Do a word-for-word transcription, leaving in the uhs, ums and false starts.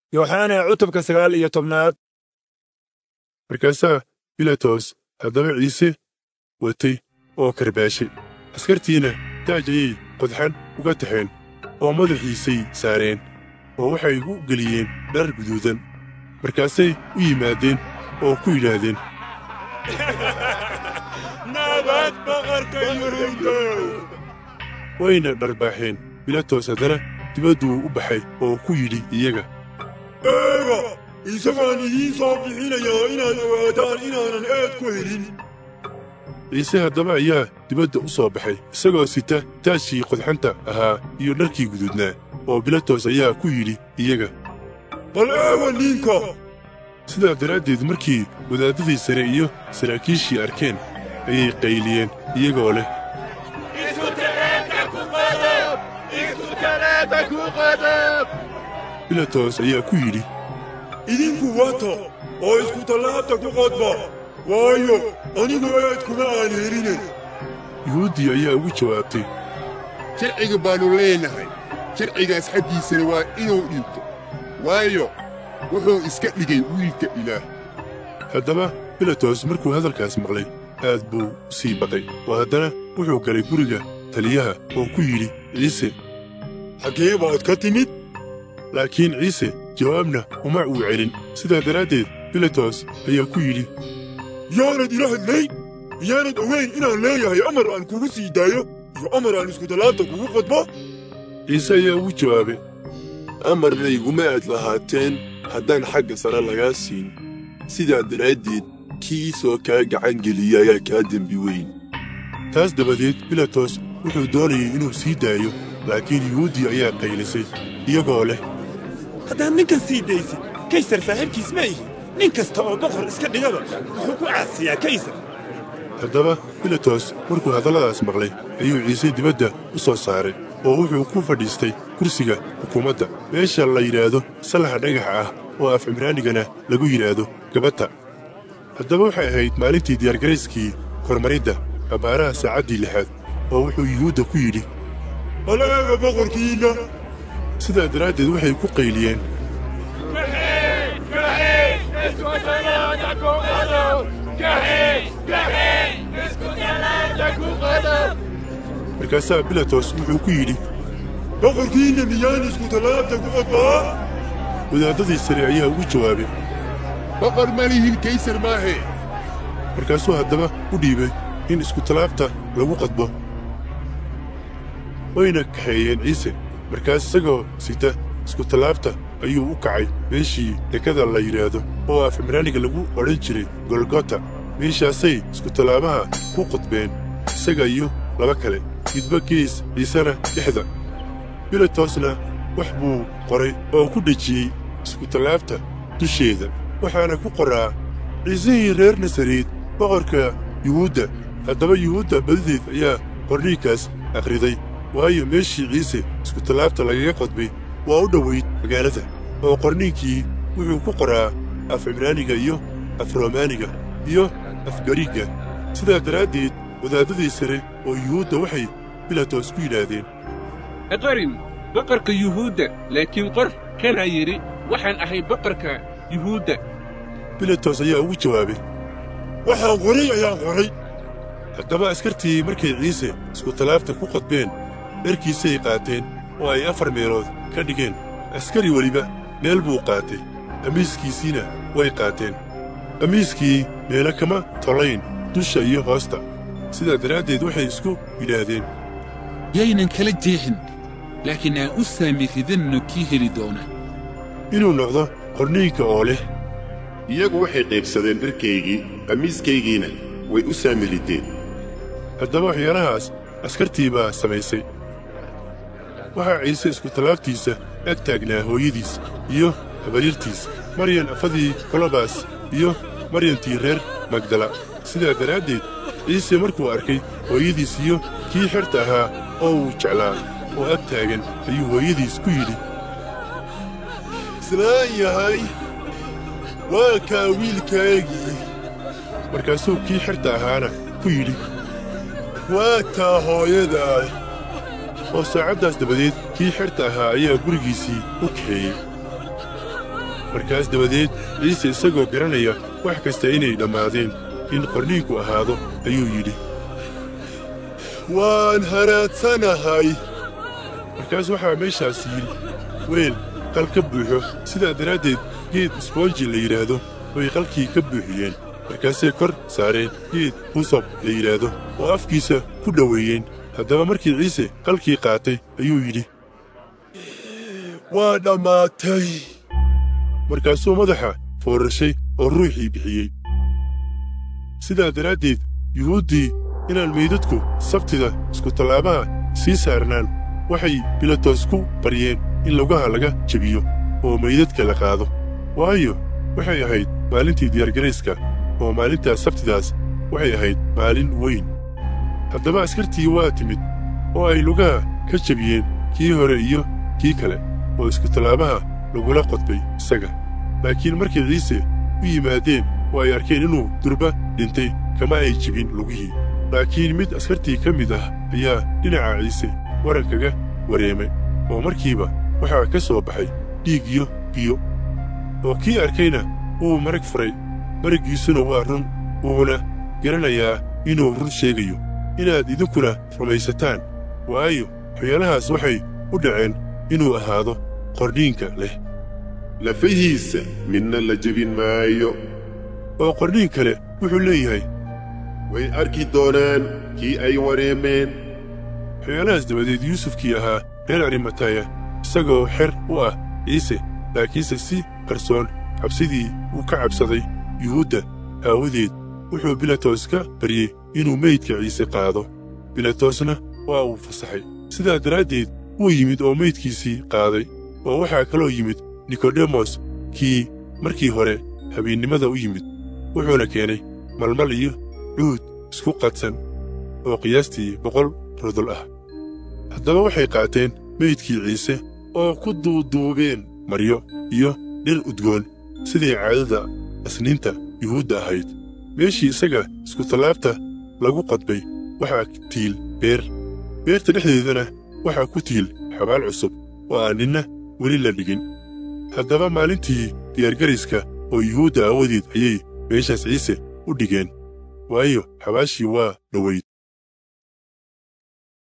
Yoxana cutubka sagaal iyo tobnaad. markaasaa Bilaatos haddaba Ciise watay oo karbaashay. askartiina taaj ayay qodxan uga taxeen oo madaxiisay saareen oo waxay u geliyeen dhar guduudan. markaasay u yimaadeen oo ku yidhaahdeen, nabad boqorka Yuhuudda. wayna dharbaaxeen. Bilaatos haddana dibadduu u baxay oo ku yidhi iyaga, eega isagaan idiin soo bixinayaa inaad ogaadaan inaanan eed ku helin. ciise haddaba ayaa dibadda u soo baxay isagoo sita taajkii qodxanta ahaa iyo dharkii guduudnaa. oo Bilaatos ayaa ku yidhi iyaga, bal eega ninka. sidaa daraaddeed markii wadaadadii sare iyo saraakiishii arkeen ayay qayliyeen iyagoo leh, Bilaatos ayaa ku yidhi, idinku wata oo isku tallaabta ku qodba, waayo anigu eed kuma aan helin. yuhuuddii ayaa ugu jawaabtay, sharciga baannu leenahay, sharcigaas xaggiisana waa inuu dhinto, waayo wuxuu iska dhigay wiilka Ilaah. haddaba Bilaatos markuu hadalkaas maqlay aad buu u sii baqay oo haddana wuxuu galay guriga taliyaha oo ku yidhi ciise, xaggee baad ka timid? laakiin ciise jawaabna uma uu celin. sidaa daraaddeed Bilaatos ayaa ku yidhi, yaanad ila hadlayn? miyaanad ogayn inaan leeyahay amar aan kugu sii daayo iyo amar aan iskutallaabta kugu qodbo? ciise ayaa ugu jawaabay, amar layguma aad lahaateen haddaan xagga sare lagaa siin. sidaa daraaddeed kii soo kaa gacan geliya ayaa kaa dembi weyn. taas dabadeed Bilaatos wuxuu doonayay inuu sii daayo, laakiin yuhuuddii ayaa qaylisay iyagoo leh, haddaad ninkan sii daysid kaysar saaxiibkiis ma ihi. nin kasta oo boqor iska dhigaba wuxuu ku caasiyaa kaysar. haddaba Bilaatos markuu hadalladaas maqlay ayuu ciise dibadda u soo saaray oo wuxuu ku fadhiistay kursiga xukuumadda meesha la yidhaahdo sallaxa dhagaxa ah oo af cibraanigana lagu yidhaahdo gabata. haddaba waxay ahayd maalintii diyaargarayskii kormaridda abbaaraha saacaddii lixaad oo wuxuu yuhuudda ku yidhi, bal eega boqorkiinna. sidaa daraaddeed waxay ku qayliyeen, markaasaa Bilaatos wuxuu ku yidhi, boqorkiinna miyaan iskutallaabta ku qodbaa? wadaadadii sare ayaa ugu jawaabay, boqor ma lihin kaysar maahe. markaasuu haddaba u dhiibay in iskutallaabta lagu qodbo. wayna kaxeeyeen ciise. markaas isagoo sita iskutallaabta ayuu u kacay meeshii dekada la yidhaahdo oo af cibraaniga lagu odhan jiray golgota. meeshaasay iskutallaabaha ku qodbeen isaga iyo laba kale, midba gees ciisena dhexda. Bilaatosna wax buu qoray oo ku dhejiyey iskutallaabta dusheeda, waxaana ku qoraa, ciisihii reer nasareed, boqorka yuhuudda. haddaba yuhuudda badideed ayaa qorniinkaas akhriday, waayo meeshii ciise iskutallaabta lagaga qodbay waa u dhowayd magaalada. oo qorniinkii wuxuu ku qoraa af cibraaniga iyo af roomaaniga iyo af gariigga. sidaa daraaddeed wadaadadii sare oo yuhuudda waxay Bilaatos ku yidhaahdeen, ha qorin boqorka yuhuudda, laakiin qor kanaa yidhi waxaan ahay boqorka yuhuudda. Bilaatos ayaa ugu jawaabay, waxaan qoray ayaan qoray. haddaba askartii markay ciise iskutallaabta ku qodbeen dharkiisay qaateen oo ay afar meelood ka dhigeen. askari weliba meel buu qaatay, qamiiskiisiina way qaateen. qamiiskii meelo kama tolayn dusha iyo hoosta. sidaa daraaddeed waxay isku yidhaahdeen, yaynan kala jeexin, laakiin aan u saami ridanno kii heli doona inuu noqdo qorniinka oo leh, iyagu waxay qaybsadeen dharkaygii, qamiiskaygiina way u saami rideen. haddaba waxyaalahaas askartii baa samaysay. waxaa ciise iskutallaabtiisa ag taagnaa hooyadiis iyo habaryartiis, maryan afadii kolobas iyo maryantii reer magdala. sidaa daraaddeed ciise markuu arkay hooyadiis iyo kii xerta ahaa oo uu jeclaa oo ag taagan, ayuu hooyadiis ku yidhi, islaan yahay, waa kaa wiilkaagii. markaasuu kii xerta ahaana ku yidhi, waa taa hooyadaa. oo saacaddaas dabadeed kii xerta ahaa ayaa gurigiisii u kaxeeyey. markaas dabadeed ciise isagoo garanaya wax kasta inay dhammaadeen in qorniinku ahaado ayuu yidhi, waan haraadsanahay. markaas waxaa meeshaas yidhi weel qal ka buuxo, sidaa daraaddeed geed isboonji la yidhaahdo bay qalkii ka buuxiyeen. markaasay kor saareen geed husob la yidhaahdo oo afkiisa ku dhoweeyeen. haddaba markii ciise qalkii qaatay ayuu yidhi, waa dhammaatay. markaasuu madaxa foorashay oo ruuxii bixiyey. sidaa daraaddeed yuhuuddii inaan meydadku sabtida iskutallaabaha sii saarnaan waxay bilatos ku baryeen in lugaha laga jebiyo oo meydadka la qaado, waayo waxay ahayd maalintii diyaargarayska oo maalintaas sabtidaas waxay ahayd maalin weyn. haddaba askartii waa timid oo ay lugaha ka jebiyeen kii hore iyo kii kale oo iskutallaabaha lagula qodbay isaga. laakiin markay ciise u yimaadeen oo ay arkeen inuu durba dhintay kama ay jebin lugihii. laakiin mid askartii ka mid ah ayaa dhinaca ciise waran kaga wareemay, oo markiiba waxaa ka soo baxay dhiig iyo biyo. oo kii arkayna wuu marag furay, maraggiisuna waa run, wuuna garanayaa inuu run sheegayo, inaad idinkuna rumaysataan, waayo waxyaalahaas waxay u dhaceen inuu ahaado qorniinka leh. lafihiisa midna la jebin maayo. oo qorniin kale wuxuu leeyahay, way arki doonaan kii ay wareemeen. waxyaalahaas dabadeed yuusufkii ahaa reer arimataya isagoo xer u ah ciise, laakiinse si qarsoon cabsidii uu ka cabsaday yuhuudda aawadeed wuxuu bilatos ka baryey inuu meydka ciise qaado. bilatosna waa uu fasaxay. sidaa daraaddeed wuu yimid oo meydkiisii qaaday. oo waxaa kaloo yimid nikodemos kii markii hore habeennimada u yimid, wuxuuna keenay malmal iyo cuud isku qadsan oo qiyaastii boqol rodol ah. haddaba waxay qaateen meydkii ciise oo ku duuduubeen maryo iyo dhir udgoon siday caadada asniinta yuhuudda ahayd. meeshii isaga iskutallaabta lagu qodbay waxaa tiil beer, beerta dhexdeedana waxaa ku tiil xabaal cusub oo aan ninna weli la dhigin. haddaba maalintii diyaargarayska oo yuhuudda aawadeed ayay meeshaas ciise u dhigeen, waayo xabaashii waa dhowayd.